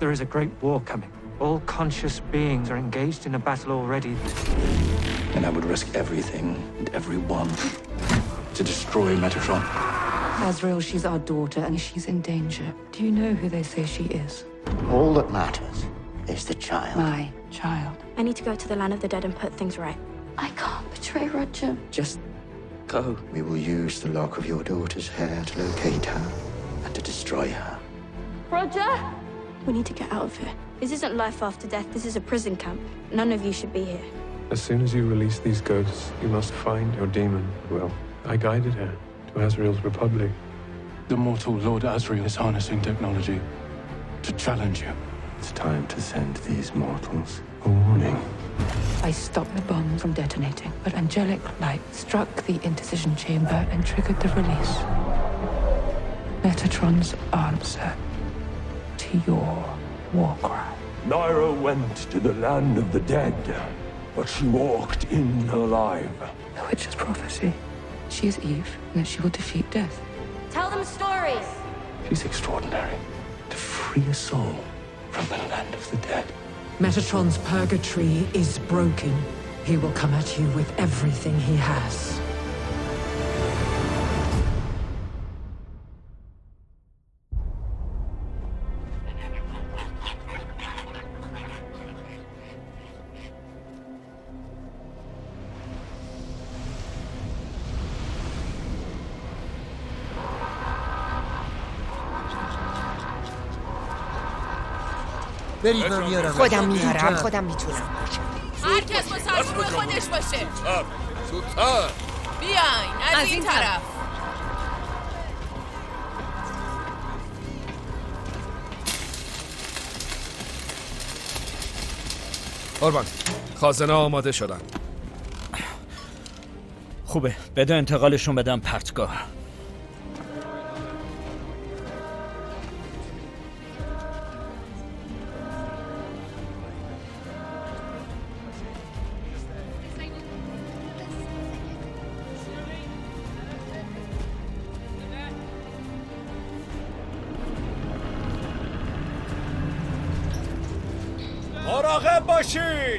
There is a great war coming. All conscious beings are engaged in a battle already. And I would risk everything and everyone to destroy Metatron. Azrael, she's our daughter and she's in danger. Do you know who they say she is? All that matters is the child. My child. I need to go to the land of the dead and put things right. I can't betray Roger. Just go. We will use the lock of your daughter's hair to locate her and to destroy her. Roger! We need to get out of here. This isn't life after death. This is a prison camp. None of you should be here. As soon as you release these ghosts, you must find your demon, Will. I guided her to Azrael's Republic. The mortal Lord Azrael is harnessing technology to challenge you. It's time to send these mortals a warning. I stopped the bomb from detonating, but angelic light struck the intercision chamber and triggered the release. Metatron's answer to your war cry. Naira went to the land of the dead, but she walked in alive. The witch's prophecy. She is Eve, and that she will defeat death. Tell them stories! She's extraordinary. To free a soul from the land of the dead. Metatron's purgatory is broken. He will come at you with everything he has. برید من میارم. خودم میارم، خودم میتونم. هر کس با سرشون خودش باشه. زودتر بیاین از این طرف. قربان خازنه آماده شدن. خوبه، بده انتقالشون بدم پرتگاه. مراقب باشید.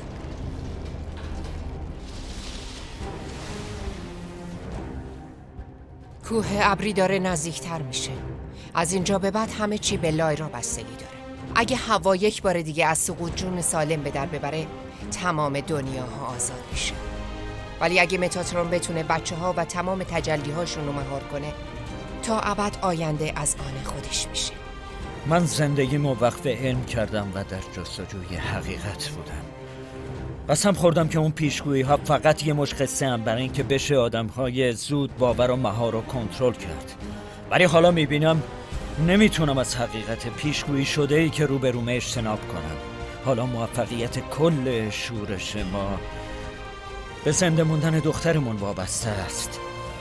کوه ابری داره نزدیکتر میشه. از اینجا به بعد همه چی به لایرا بستگی داره. اگه هوا یک بار دیگه از سقوط جون سالم به در ببره، تمام دنیاها آزاد میشه. ولی اگه متاترون بتونه بچه‌ها و تمام تجلی‌هاشون رو مهار کنه، تا ابد آینده از آن خودش میشه. من زندگیمو وقف علم کردم و در جستجوی حقیقت بودم. قسم خوردم که اون پیشگویی ها فقط یه مش قصه هم برای اینکه بشه آدم‌های زود باور و مهار رو کنترل کرد. ولی حالا میبینم نمیتونم از حقیقت پیشگویی شده ای که روبرومه اجتناب کنم. حالا موفقیت کل شورش ما به زنده موندن دخترمون وابسته است.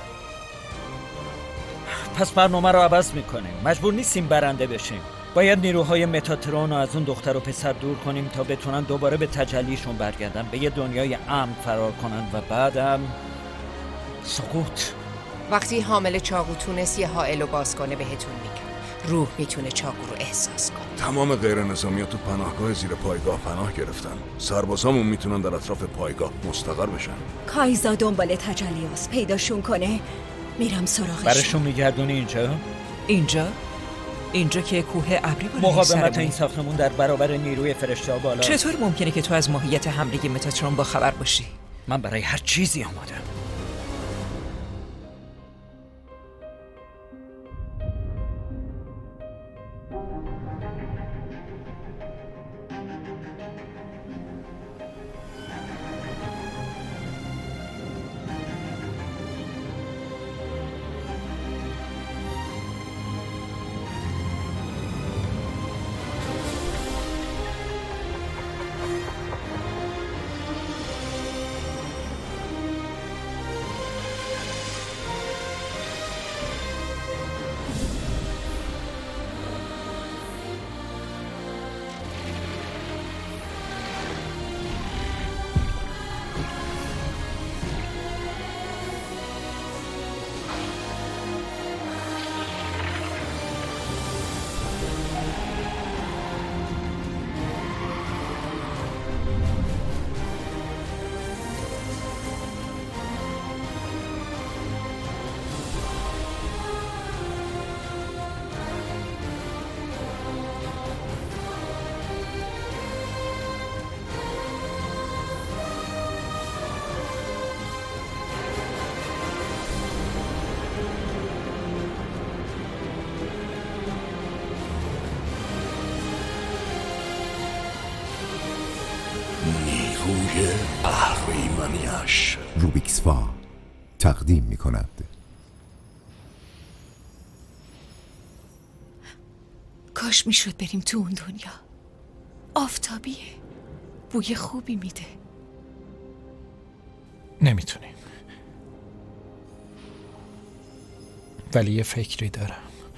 پس برنامه رو عوض میکنیم. مجبور نیستیم برنده بشیم. باید نیروهای متاترون رو از اون دختر و پسر دور کنیم تا بتونن دوباره به تجلیشون برگردن، به یه دنیای امن فرار کنن و بعدم سقوط. وقتی حامل چاقو تونست یه حائل رو باز کنه بهتون میگم روح میتونه چاقو رو احساس کنه. تمام غیر نظامی‌ها تو پناهگاه زیر پایگاه پناه گرفتن. سربازامون میتونن در اطراف پایگاه مستقر بشن. کایزا دنبال تجلیاس، پیداشون کنه میرم سراغشون. برشون میگردونی اینجا؟ اینجا که کوه ابری بالا مقاومت این ساختمون در برابر نیروی فرشته بالا. چطور ممکنه که تو از ماهیت حمله متاترون با خبر باشی؟ من برای هر چیزی آمادم. دشمنیش. روبیکس فا تقدیم می کند کاش میشد بریم تو اون دنیا. آفتابیه، بوی خوبی میده. نمیتونیم، ولی یه فکری دارم.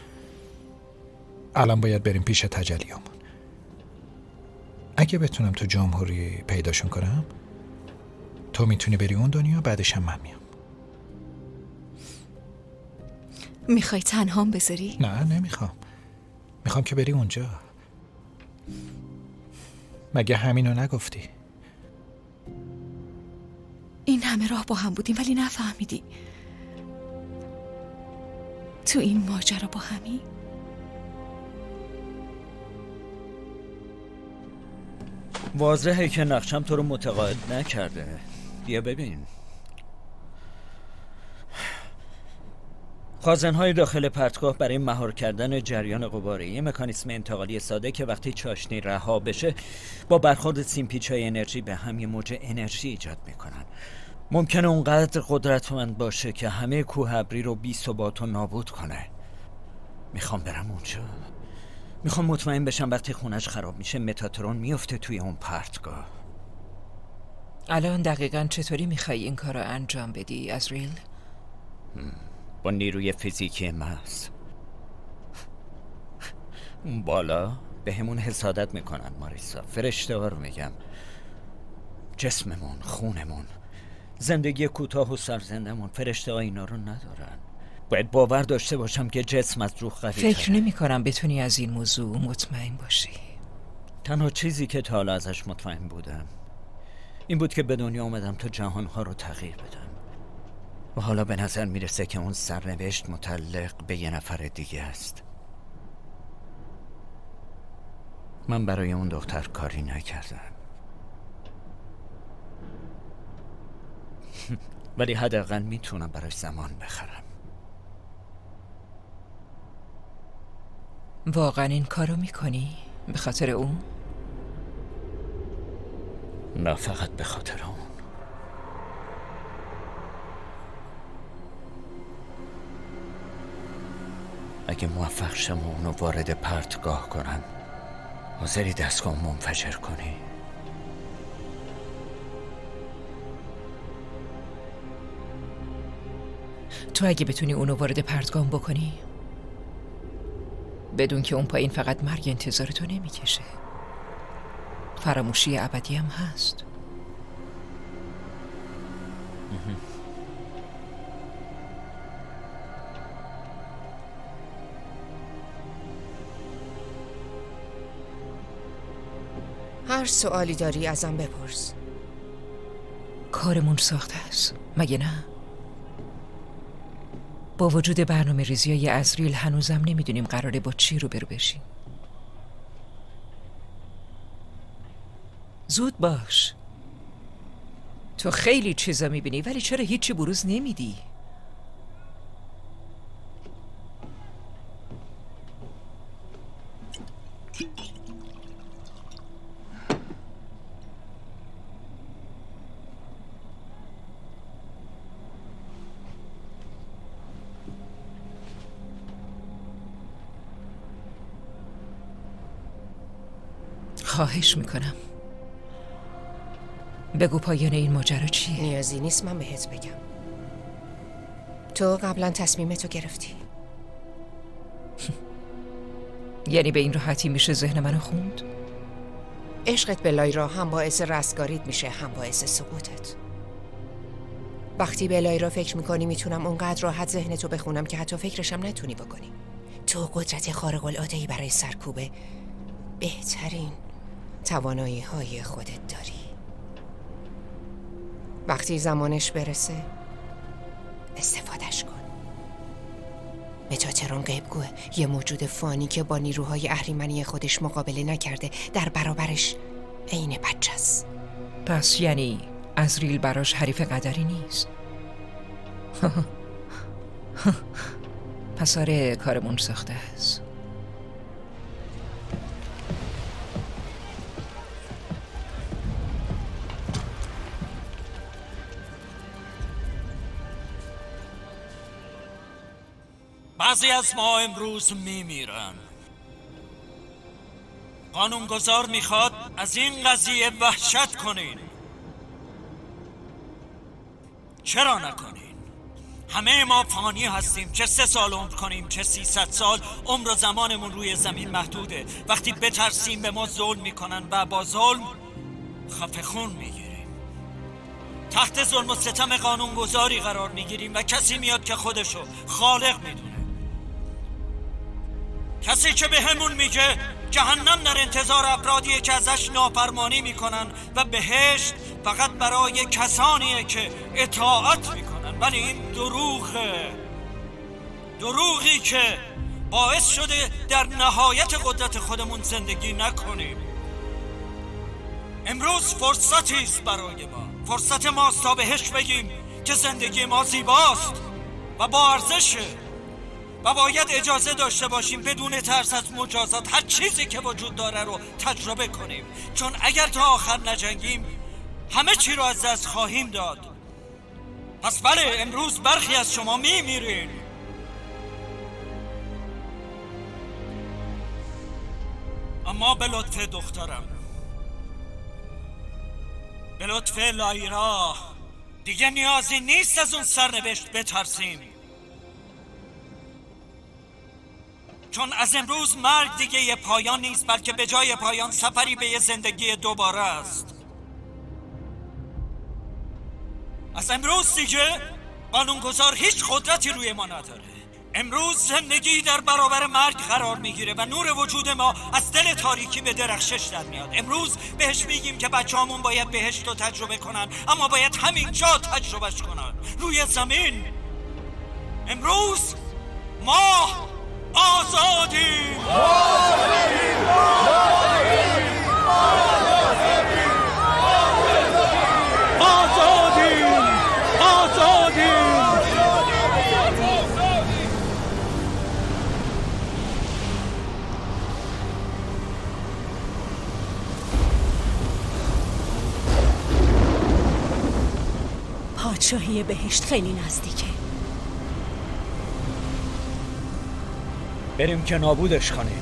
الان باید بریم پیش تجلیامون. اگه بتونم تو جمهوری پیداشون کنم، تو میتونی بری اون دنیا، بعدش هم من میام. میخوای تنهام بذاری؟ نه نمیخوام، میخوام که بری اونجا. مگه همینو نگفتی؟ این همه راه با هم بودیم ولی نفهمیدی تو این ماجرا با همین. واضحه که نقشم تو رو متقاعد نکرده. بیا ببین. خازن‌های داخل پرتگاه برای مهار کردن جریان غباری، یه مکانیسم انتقالی ساده که وقتی چاشنی رها بشه با برخورد سیمپیچ‌های انرژی به هم یه موج انرژی ایجاد میکنن. ممکنه اونقدر قدرتمند باشه که همه کوه ابری رو بی ثبات و نابود کنه. میخوام برم اونجا. میخوام مطمئن بشم وقتی خونش خراب میشه متاترون میفته توی اون پرتگاه. الان دقیقاً چطوری میخوای این کار رو انجام بدی ازریل؟ با نیروی فیزیکی محض. اون بالا به همون حسادت میکنن ماریسا. فرشته ها رو میگم. جسممون، خونمون، زندگی کوتاه و سرزندمون، فرشته ها اینا رو ندارن. باید باور داشته باشم که جسم از روح قوی تره. فکر نمی کنم بتونی از این موضوع مطمئن باشی. تنها چیزی که تا حالا ازش مطمئن بودم این بود که به دنیا اومدم تا جهانها رو تغییر بدم. و حالا به نظر میرسه که اون سرنوشت متعلق به یه نفر دیگه است. من برای اون دختر کاری نکردم. ولی حداقل میتونم براش زمان بخرم. واقعا این کارو میکنی؟ به خاطر اون؟ نه فقط به خاطر اون. اگه موفق شم و اونو وارد پرتگاه کنم، حاضری دستگاه منفجر کنی؟ تو اگه بتونی اونو وارد پرتگاه بکنی، بدون که اون پایین فقط مرگ انتظار تو نمیکشه، فراموشی ابدی هم هست. هر سوالی داری ازم بپرس. کارمون ساخته است مگه نه؟ با وجود برنامه ریزیای ازریل هنوزم نمیدونیم قراره با چی روبرو بشیم. زود باش. تو خیلی چیزا میبینی ولی چرا هیچی بروز نمیدی؟ خواهش میکنم بگو پایان این ماجرا چیه؟ نیازی نیست من بهت بگم. تو قبلا تصمیمتو گرفتی. یعنی به این راحتی میشه ذهن منو خوند؟ عشقت به لایرا هم باعث رستگاریت میشه هم باعث سقوطت. وقتی به لایرا فکر میکنی میتونم اونقدر راحت ذهنتو بخونم که حتی فکرشم نتونی بکنی. تو قدرت خارق العاده‌ای برای سرکوب بهترین توانایی های خودت داری. وقتی زمانش برسه استفادهش کن. متاترون غیبگوه، یه موجود فانی که با نیروهای اهریمنی خودش مقابله نکرده، در برابرش عین بچه است. پس یعنی ازریل براش حریف قدری نیست. پس آره کارمون ساخته است. بعضی از ما امروز میمیرن. قانونگذار میخواد از این قضیه وحشت کنین. چرا نکنین؟ همه ما فانی هستیم، چه 3 سال عمر کنیم چه 300 سال. عمر و زمانمون روی زمین محدوده. وقتی بترسیم به ما ظلم میکنن و با ظلم خفه خون میگیریم. تحت ظلم و ستم قانونگذاری قرار میگیریم و کسی میاد که خودشو خالق میدونه. کسی که به همون میگه جهنم در انتظار افرادیه که ازش نافرمانی میکنن و بهشت فقط برای کسانیه که اطاعت میکنن. ولی این دروغی که باعث شده در نهایت قدرت خودمون زندگی نکنیم. امروز فرصتی است برای ما. فرصت ماست تا بهش بگیم که زندگی ما زیباست و با ارزشه و باید اجازه داشته باشیم بدون ترس از مجازات هر چیزی که وجود داره رو تجربه کنیم. چون اگر تا آخر نجنگیم همه چی رو از دست خواهیم داد. پس بله، امروز برخی از شما میمیرین. اما به لطف دخترم، به لطف لایرا، دیگه نیازی نیست از اون سرنوشت بترسیم. چون از امروز مرگ دیگه یه پایان نیست، بلکه به جای پایان سفری به یه زندگی دوباره است. از امروز دیگه قانونگذار هیچ قدرتی روی ما نداره. امروز زندگی در برابر مرگ قرار میگیره و نور وجود ما از دل تاریکی به درخشش در میاد. امروز بهش میگیم که بچه‌هامون باید بهشت رو تجربه کنن، اما باید همینجا تجربهش کنن، روی زمین. امروز ما آزادیم. پادشاهی بهشت خیلی نزدیکه. بریم که نابودش کنیم.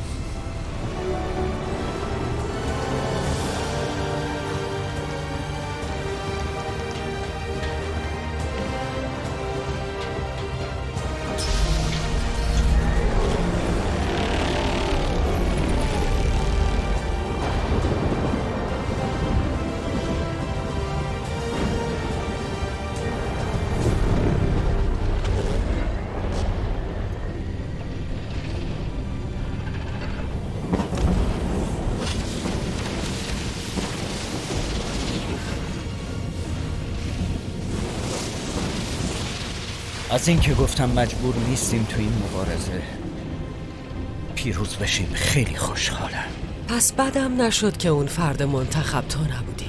از این که گفتم مجبور نیستیم تو این مبارزه پیروز بشیم خیلی خوشحالم. پس بدم نشد که اون فرد منتخب تو نبودی.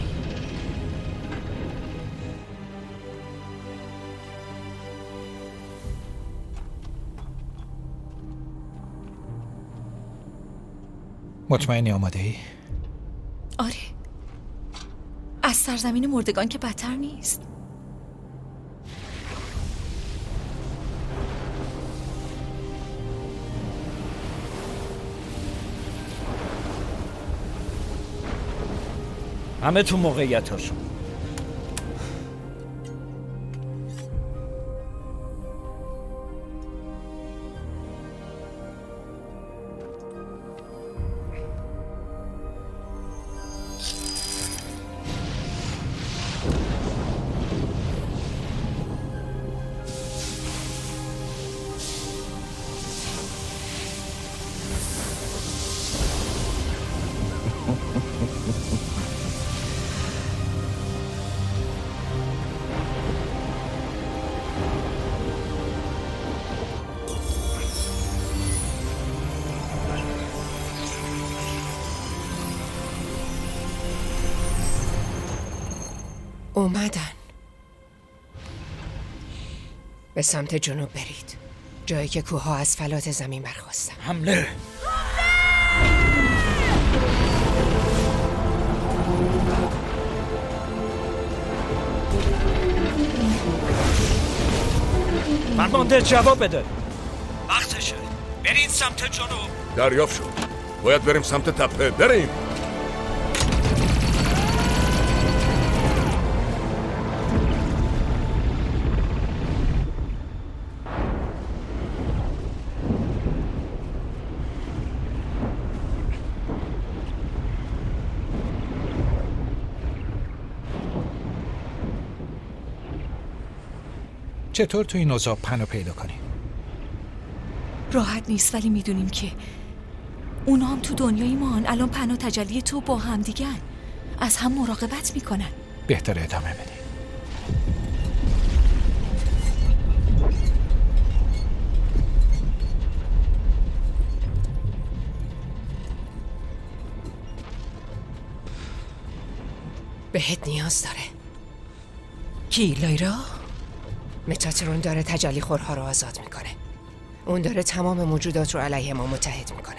مطمئنی آماده ای؟ آره، از سرزمین مردگان که بدتر نیست. همه تو موقعیت هاشون. اومدن. به سمت جنوب برید، جایی که کوه‌ها از فلات زمین برخاستن. حمله! فرمانده جواب بده. وقتشه. برین سمت جنوب. دریافت شد. باید بریم سمت تپه. بریم. چطور تو این اوضاع پناه پیدا کنیم؟ راحت نیست، ولی میدونیم که اونا هم تو دنیای ما هن. الان پناه تجلی تو با هم دیگن، از هم مراقبت میکنن. بهتره ادامه بدیم. بهت نیاز داره. کی؟ لایرا؟ متاترون داره تجلی خورها رو آزاد میکنه. اون داره تمام موجودات رو علیه ما متحد میکنه.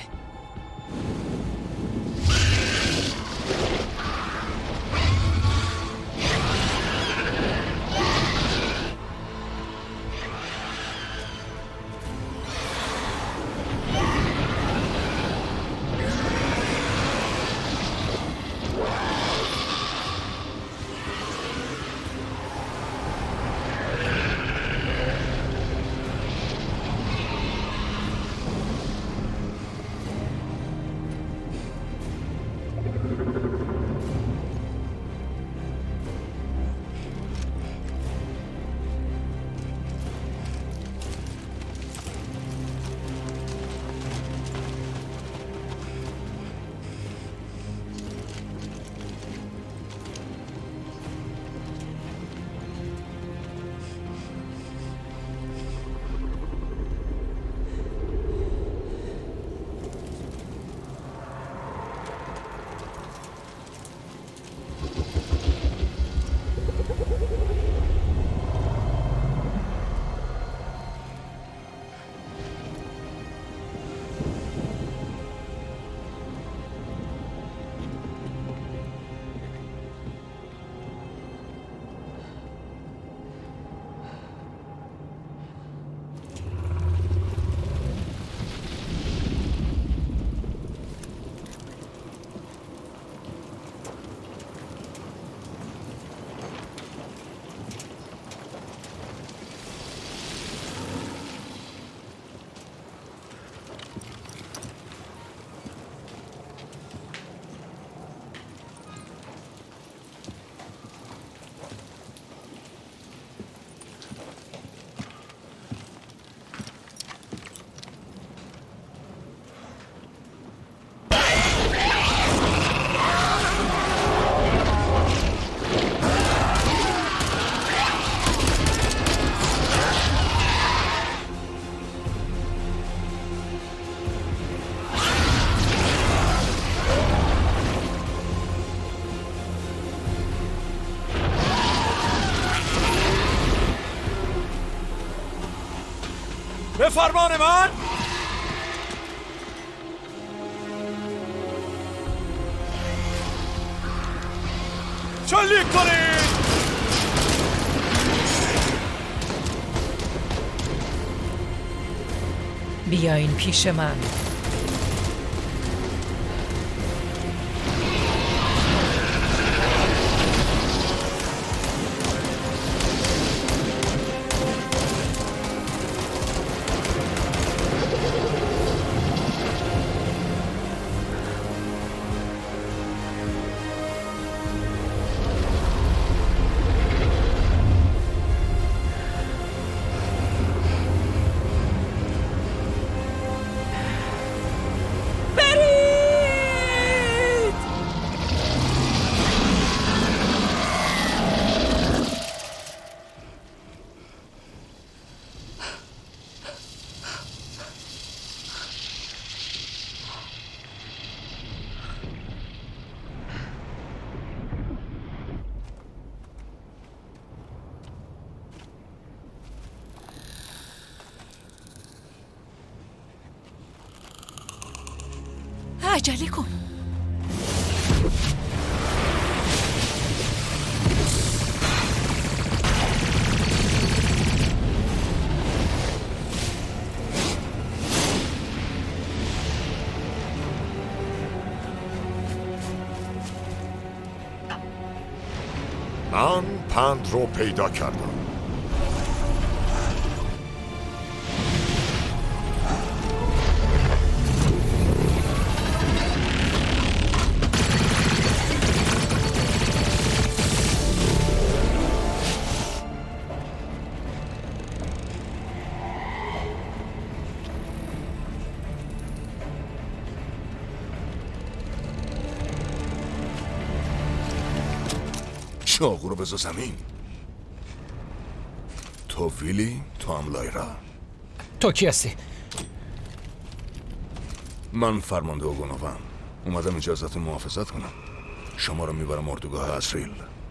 به فرمان من شلیک کنید. بیاین پیش من. عجله کن. من پند رو پیدا کردم. چاقو رو بذار زمین. تو ویلی، تو هم لایرا. تو کی هستی؟ من فرمانده اوگونوام. اومدم اینجا ازتون محافظت کنم. شما رو میبرم اردوگاه ازریل.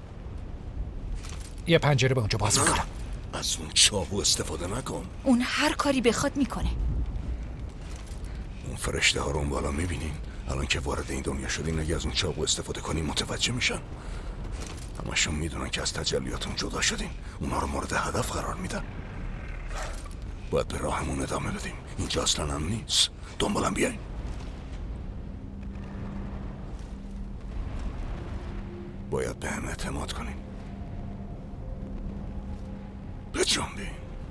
یه پنجره به اونجا باز میکنم. از اون چاقو استفاده نکن. اون هر کاری بخواد میکنه. اون فرشته ها رو اون بالا میبینین؟ الان که وارد این دنیا شدین اگه از اون چاقو استفاده کنین متوجه میشن. همشون میدونن که از تجلیاتون جدا شدین. اونا رو مورد هدف قرار میدن. باید به راهمون ادامه بدیم. اینجا اصلا هم نیست. دنبالم بیاین. باید به هم اعتماد کنین. بجنبین.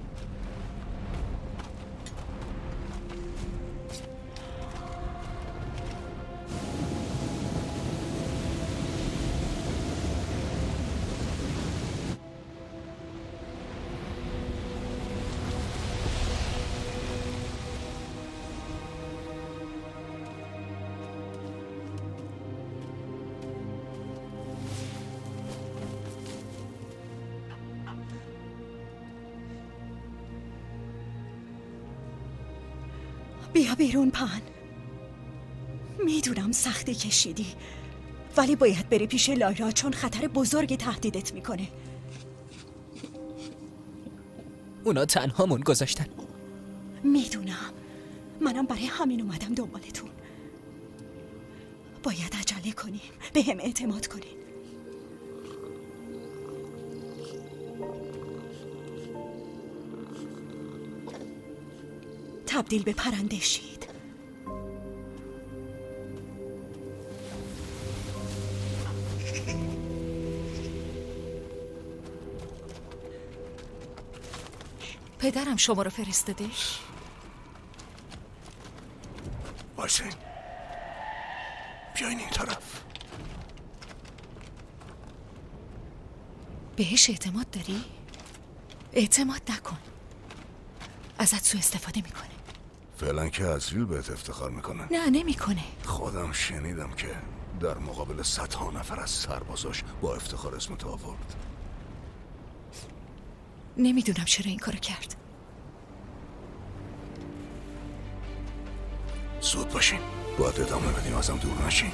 بیا بیرون پن. میدونم سختی کشیدی ولی باید بری پیش لایرا چون خطر بزرگی تهدیدت میکنه. اونا تنهامون گذاشتن. میدونم. منم برای همین اومدم دنبالتون. باید عجله کنیم. به هم اعتماد کنیم. تبدیل به پرنده شید. پدرم شما رو فرستاده؟ باشین. بیاین این طرف. بهش اعتماد داری؟ اعتماد نکن. ازت سوء استفاده میکنه. فعلا که ازریل بهت افتخار میکنه. نه نمیکنه. خودم شنیدم که در مقابل صدها نفر از سربازاش با افتخار اسمت آورد. نمیدونم چرا این کارو کرد. زود باشین. باید ادامه بدیم ازم دور نشین.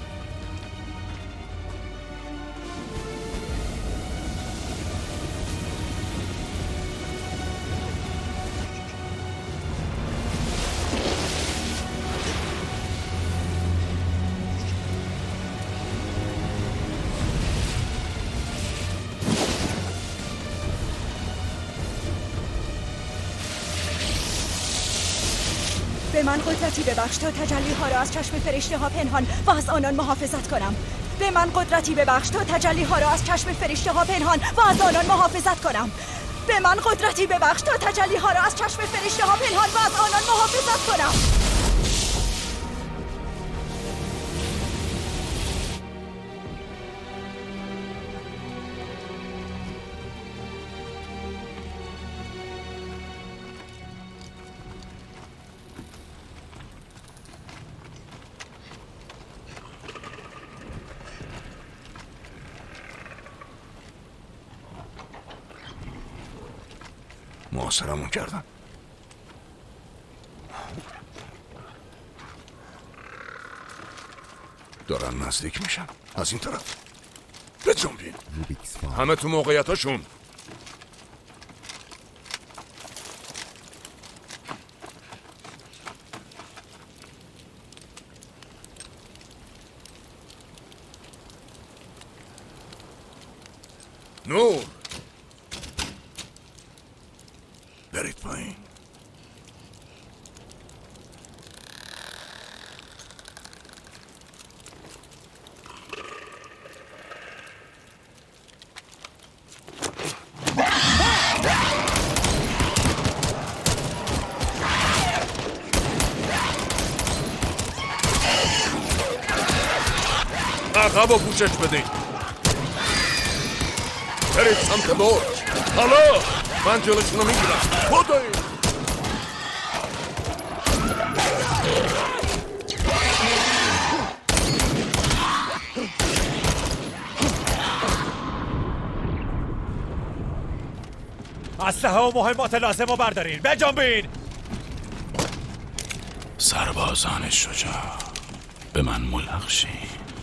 به من قدرتی ببخش تا تجلی ها را از چشم فرشته ها پنهان و از آنان محافظت کنم. به من قدرتی ببخش تا تجلی ها را از چشم فرشته ها پنهان و از آنان محافظت کنم. به من قدرتی ببخش تا تجلی ها را از چشم فرشته ها پنهان و از آنان محافظت کنم. محاصرمون کردن. دارن نزدیک میشن. از این طرف بجنبین. همه تو موقعیتاشون. نور برید پایین. عقب و پوشش بدین. برید سمت برج. حالا من جلوشونو میگیرم. خدایی اسلحه و مهمات لازم رو بردارین. بجنبین. سربازان شجاع، به من ملحق شین.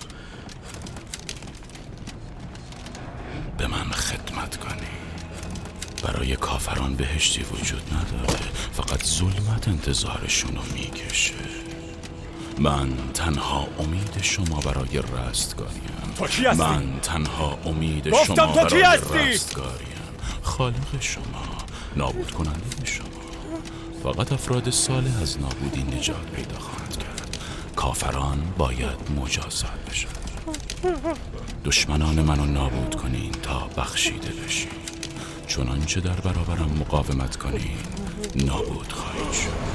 به من خدمت کنی. برای کافران بهشتی وجود نداره، فقط ظلمت انتظارشونو میکشه. من تنها امید شما برای رستگاریم. تو کی هستی؟ من تنها امید گفتم شما تو کی برای هستی؟ رستگاریم. خالق شما، نابود کننده شما. فقط افراد صالح از نابودی نجات پیدا خواهند کرد. کافران باید مجازات بشن. دشمنان منو نابود کنین تا بخشیده بشین. چنانچه در برابرم مقاومت کنین نابود خواهید شد.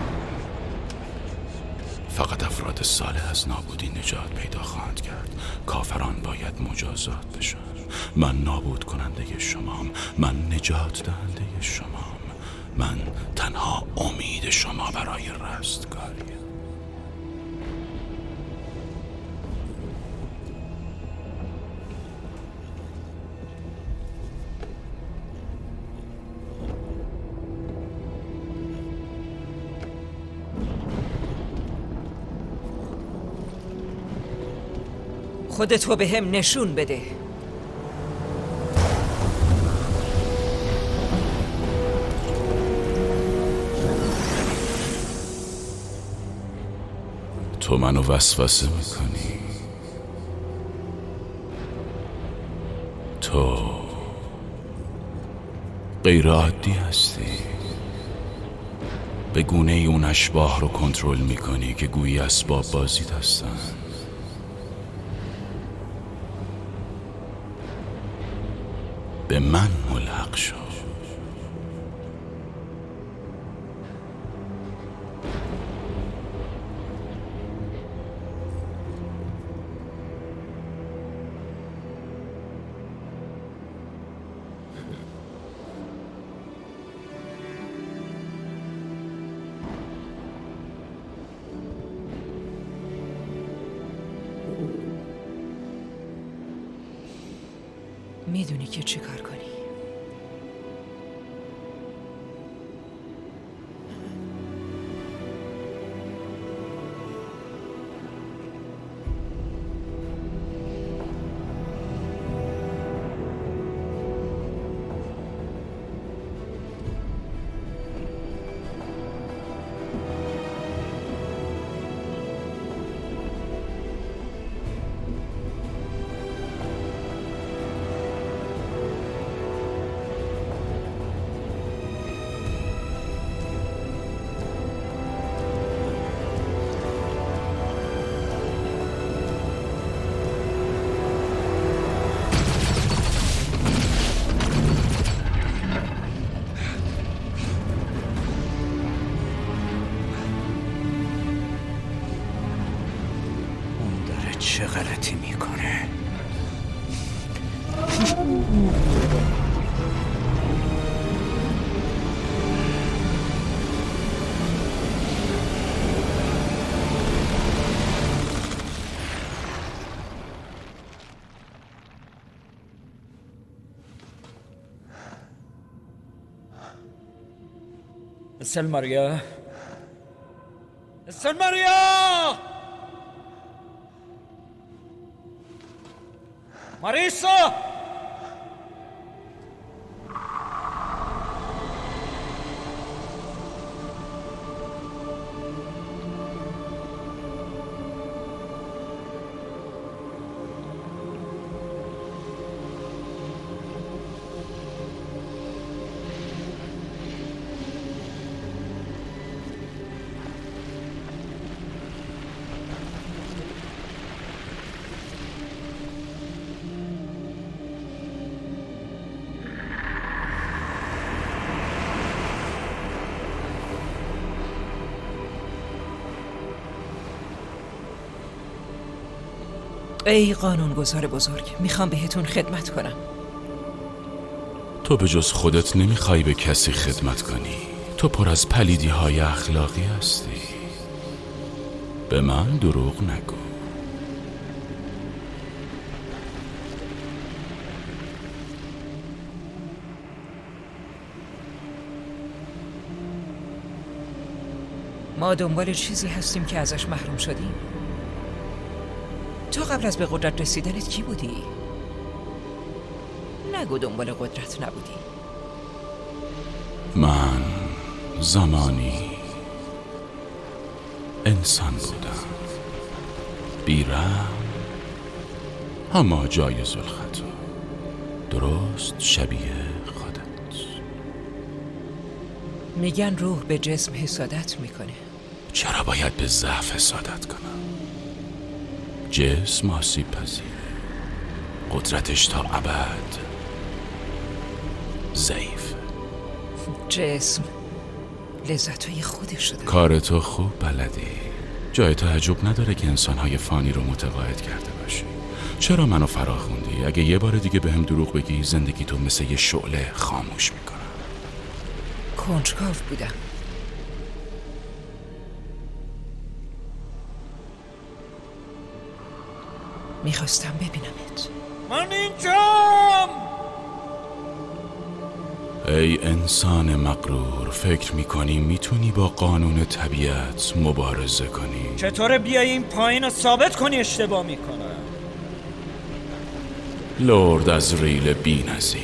فقط افراد صالح از نابودی نجات پیدا خواهند کرد. کافران باید مجازات بشن. من نابود کننده شمام. من نجات دهنده شمام. من تنها امید شما برای رستگاری. خودتو به هم نشون بده. تو منو وسوسه میکنی. تو غیر عادی هستی. به گونه ای اون اشباح رو کنترل میکنی که گویی اسباب بازیت هستن. به من ملحق شو. میدونی که چی کار کنی. چه غلطی میکنه؟ سلماریا، سلماریا، ماریسا. ای قانونگذار بزرگ، میخوام بهتون خدمت کنم. تو به جز خودت نمیخوای به کسی خدمت کنی. تو پر از پلیدی های اخلاقی هستی. به من دروغ نگو. ما دنبال چیزی هستیم که ازش محروم شدیم. تو قبل از به قدرت رسیدنت کی بودی؟ نگو دنبال قدرت نبودی. من زمانی انسان بودم، بی‌رحم اما جایز الخطا، درست شبیه خودت. میگن روح به جسم حسادت میکنه. چرا باید به ضعف حسادت کنم؟ جسم آسیب پذیره، قدرتش تا ابد ضعیف. جسم لذتهای خودش داره. کار تو خوب بلدی. جای تعجب نداره که انسانهای فانی رو متقاعد کرده باشی. چرا منو فرا خوندی؟ اگه یه بار دیگه بهم دروغ بگی زندگی تو مثل یه شعله خاموش میکنم. کنجکاو بودم. میخواستم ببینمت. من اینجام! ای انسان مغرور، فکر میکنی میتونی با قانون طبیعت مبارزه کنی؟ چطوره بیایی این پایین رو ثابت کنی اشتباه میکنم؟ لرد ازریل بی‌نظیر،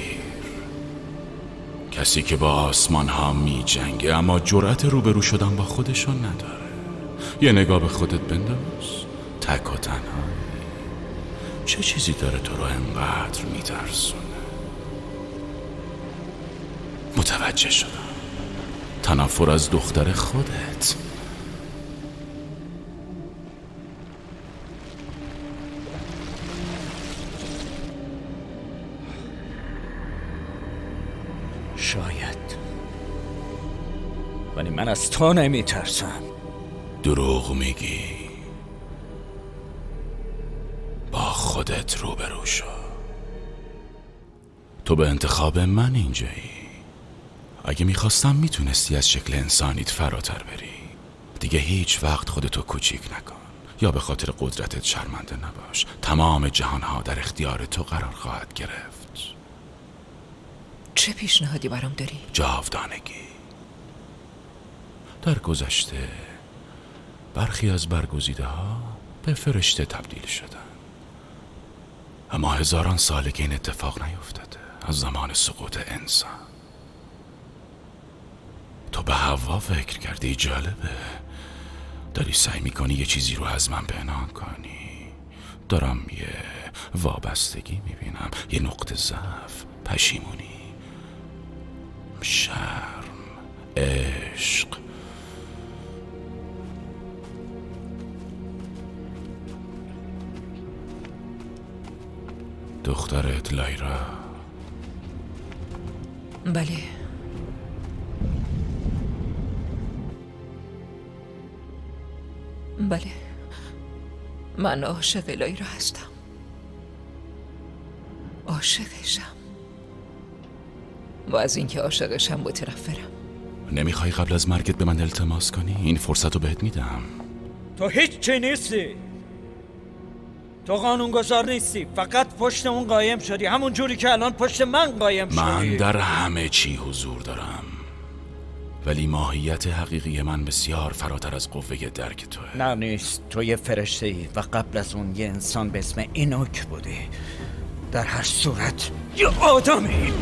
کسی که با آسمان ها می جنگه اما جرأت روبرو شدن با خودشون نداره. یه نگاه به خودت بنداز، تک و تنهایی. چه چیزی داره تو رو انقدر میترسونه؟ متوجه شدم. تنفر از دختر خودت. شاید، ولی من از تو نمیترسم. دروغ میگی. با خودت روبرو شو. تو به انتخاب من اینجایی. اگه میخواستم میتونستی از شکل انسانیت فراتر بری. دیگه هیچ وقت خودتو کوچیک نکن یا به خاطر قدرتت شرمنده نباش. تمام جهانها در اختیار تو قرار خواهد گرفت. چه پیشنهادی برام داری؟ جاودانگی. در گذشته برخی از برگزیده ها به فرشته تبدیل شدن، اما هزاران ساله که این اتفاق نیفتاده. از زمان سقوط انسان. تو به حوا فکر کردی؟ جالبه. داری سعی میکنی یه چیزی رو از من پنهان کنی. دارم یه وابستگی میبینم، یه نقطه ضعف، پشیمونی، شرم، عشق. دخترت لایرا. بله. بله، من عاشق لایرا هستم. عاشقشم. و از اینکه عاشقشم متنفرم. نمیخوای قبل از مرگت به من التماس کنی؟ این فرصت رو بهت میدم. تو هیچ چی نیستی. تو قانونگذار نیستی. فقط پشت اون قایم شدی، همون جوری که الان پشت من قایم شدی. من در همه چی حضور دارم، ولی ماهیت حقیقی من بسیار فراتر از قوه درک توه. نه نیست. تو یه فرشته‌ای و قبل از اون یه انسان به اسم اینوک بودی. در هر صورت یه آدمی.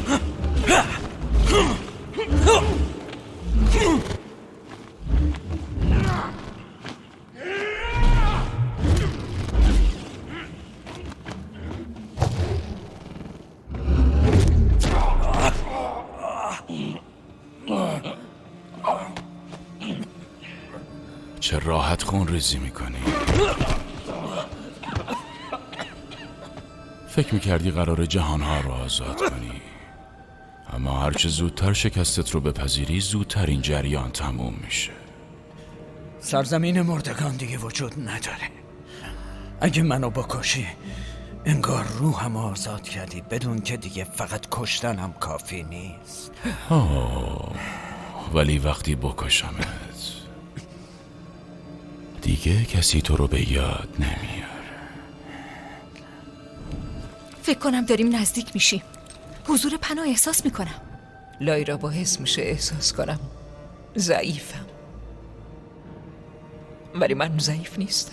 چه راحت خون ریزی میکنی. فکر میکردی قرار جهانها رو آزاد کنی، اما هرچه زودتر شکستت رو بپذیری زودتر این جریان تموم میشه. سرزمین مردگان دیگه وجود نداره. اگه منو بکشی انگار روحم آزاد کردی، بدون که دیگه فقط کشتنم کافی نیست. ولی وقتی بکشمت دیگه کسی تو رو به یاد نمیاره. فکر کنم داریم نزدیک میشیم. حضور پناه احساس میکنم. لایرا باعث میشه احساس کنم ضعیفم، ولی من ضعیف نیستم.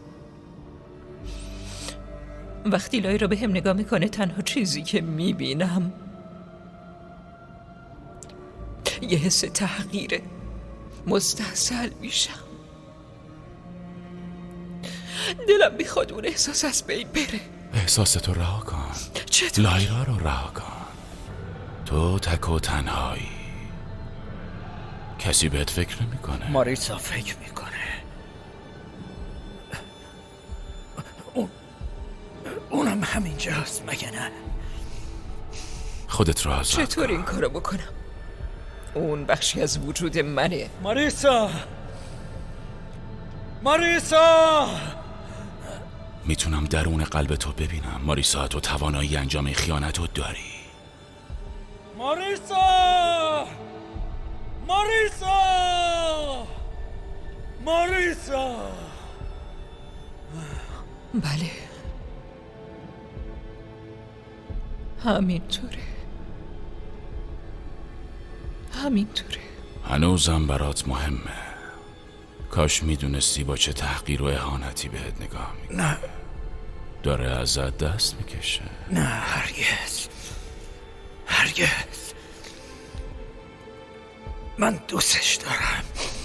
وقتی لایرا به هم نگاه میکنه تنها چیزی که میبینم یه حس تحقیره. مستحصل میشم. دلم میخواد اون احساس از بین بره. احساستو رها کن. چطور؟ لایرا رو رها کن. تو تک و تنهایی. کسی بهت فکر نمیکنه. ماریسا فکر میکنه. اونم همینجاست مگه نه؟ خودت رو آزاد چطور این کارو بکنم؟ اون بخشی از وجود منه. ماریسا! ماریسا! میتونم درون قلب تو ببینم. ماریسا، تو توانایی انجام خیانت رو داری. ماریسا! ماریسا! ماریسا! بله، همینطوره. هنوزم برات مهمه. کاش میدونستی با چه تحقیر و اهانتی بهت نگاه میکنه. نه، داره ازت دست میکشه. نه هرگز. من دوستش دارم.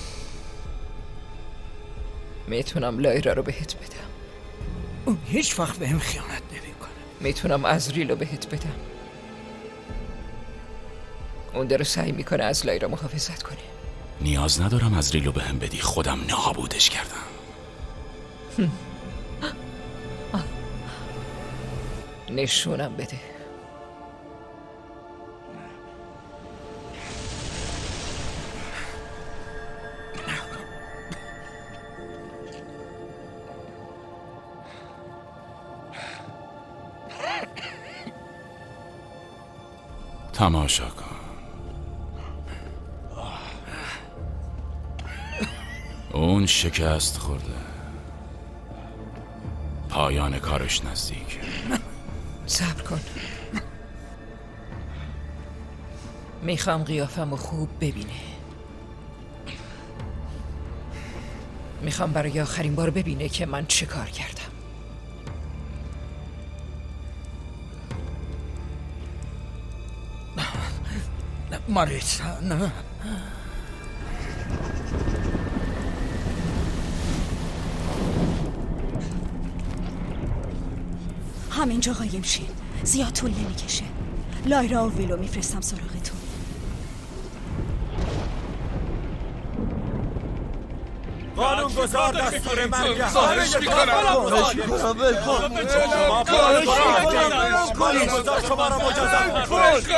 میتونم لایرا رو بهت بدم. اون هیچ وقت بهم خیانت نمیکنه. میتونم ازریل رو بهت بدم. اون داره سعی میکنه از لایرا محافظت کنه. نیاز ندارم ازریل رو بهم بدی. خودم نابودش کردم. نشونم بده. تماشا کن. اون شکست خورده. پایان کارش نزدیک. صبر کن. میخوام قیافمو خوب ببینه. میخوام برای آخرین بار ببینه که من چه کار کردم. ماریسا نه. همینجا قایم شین. زیاد طول نمیکشه. لایرا و ویلو میفرستم سراغتون. قانون گذار دستور مرگ. خواهش میکنم. قانون گذار شما را مجازات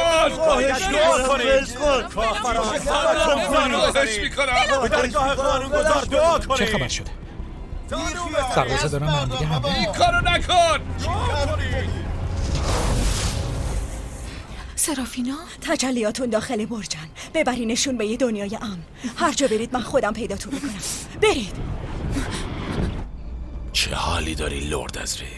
خواهش میکنم. به درگاه قانون گذار دعا کنید. چه خبر شده؟ دروازه دارم من دیگه همه. این کارو نکن. سرافینا؟ تجلیاتون داخل برجن. ببرینشون به یه دنیای امن. هر جا برید من خودم پیداتون میکنم. برید. چه حالی داری لرد ازریل؟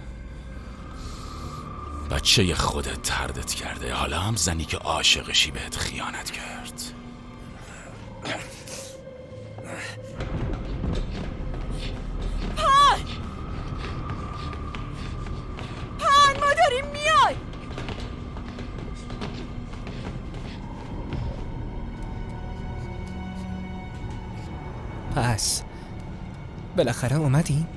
بچه خودت تردت کرده، حالا هم زنی که عاشقشی بهت خیانت کرد. پان ما داریم میای. پس بالاخره اومدین؟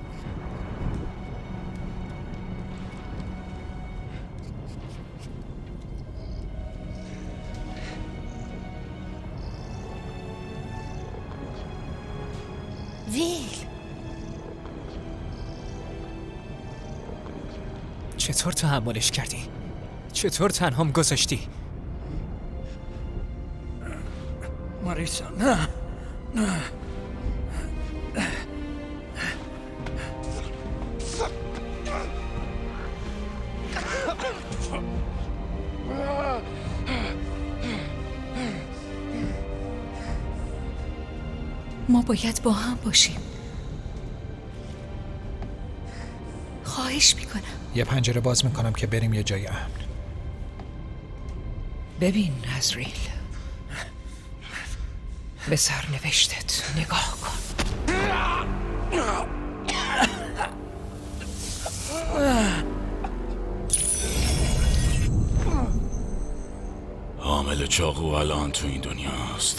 ویل، چطور تحملش کردی؟ چطور تنهام گذاشتی؟ ماریسا نه. ما باید با هم باشیم. خواهش میکنم. یه پنجره باز میکنم که بریم یه جای امن. ببین عزریل، به سرنوشتت نگاه کن. حامل چاقو الان تو این دنیاست.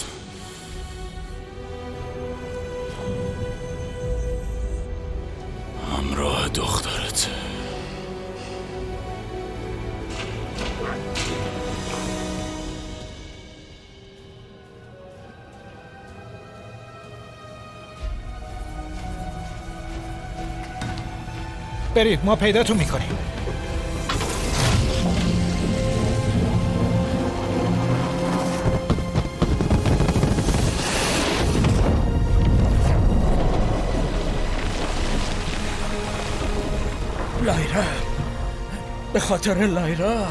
همراه دخترت. برید، ما پیداتون میکنیم. لایرا، به خاطر لایرا.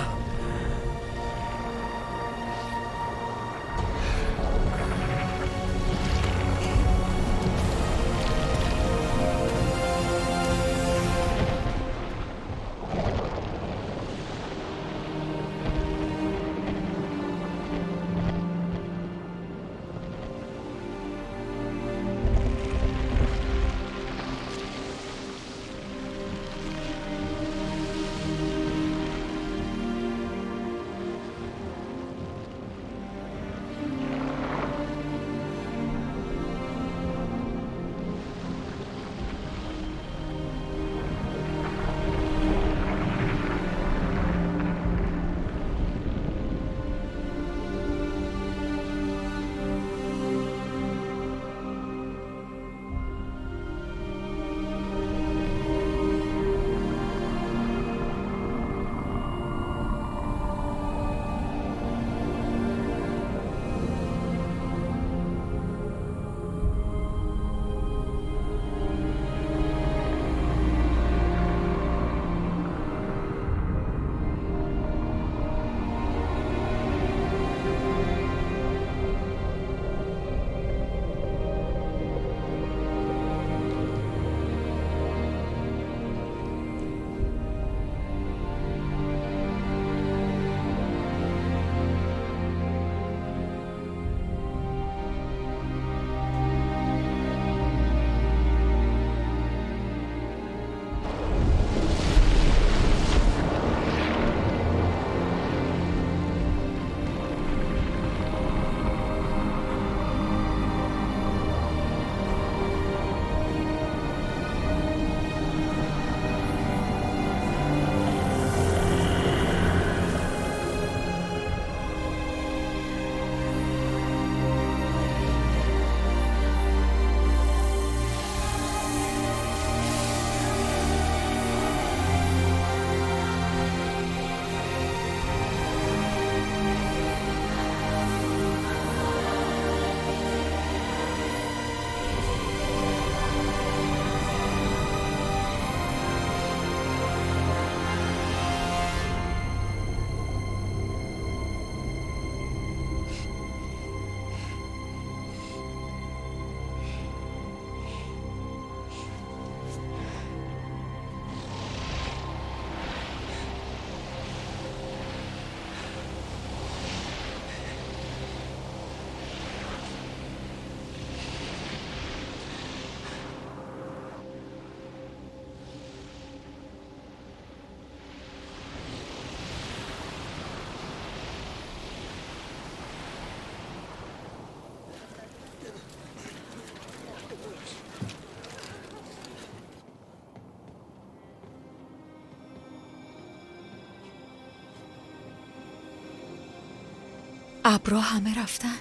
ابرا همه رفتن،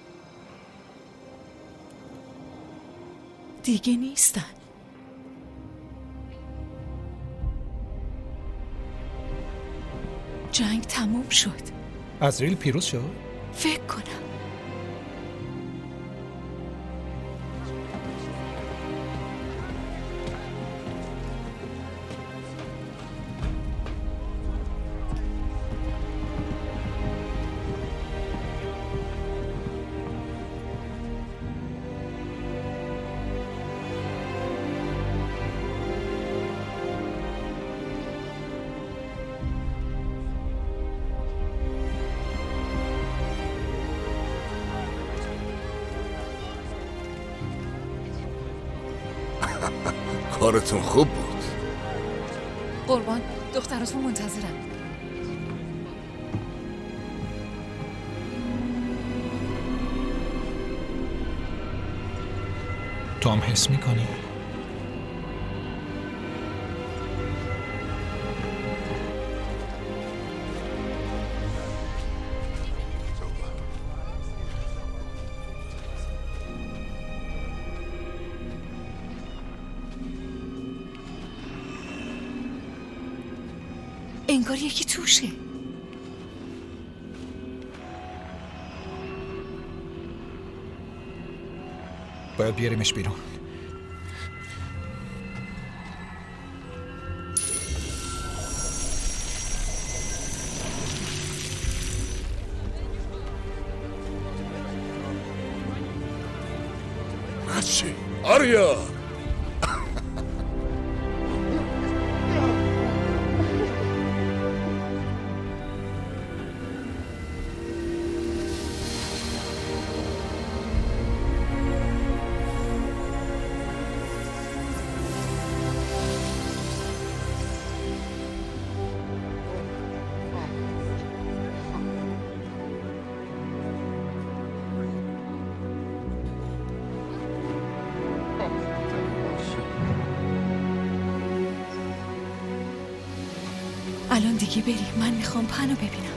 دیگه نیستن. جنگ تموم شد. عزریل پیروز شد؟ فکر کنم. کارتون خوب بود. قربان، دختراتون منتظرم. تو هم حس میکنی؟ انگار یکی توشه. باید بیاریمش بیرون. چی؟ آریا! الان دیگه بریم. من میخوام پنو ببینم.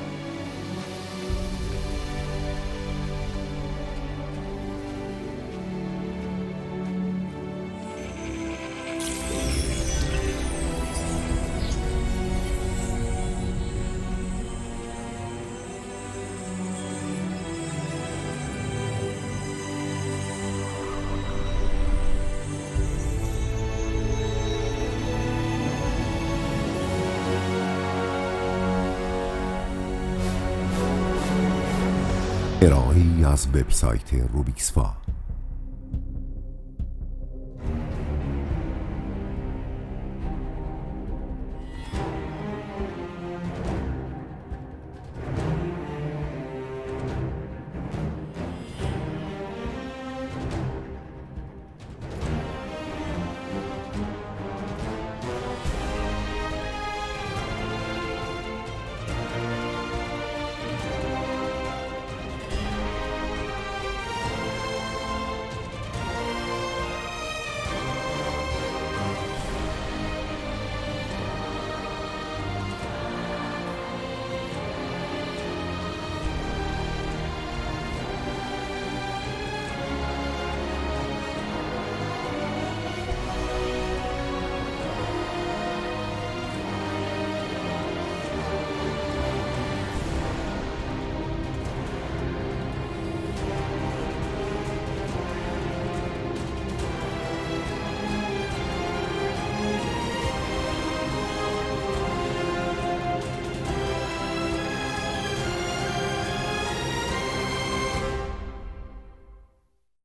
ارائه‌ای از وبسایت روبیکسفا.